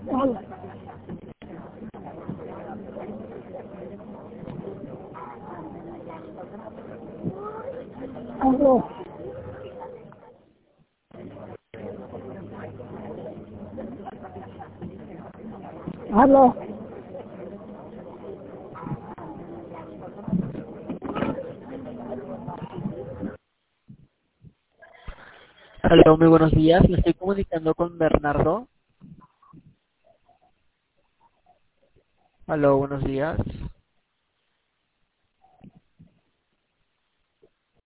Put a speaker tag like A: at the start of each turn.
A: Hola. Aló. Aló.
B: Hola, muy buenos días. Me estoy comunicando con Bernardo. Hola, buenos días.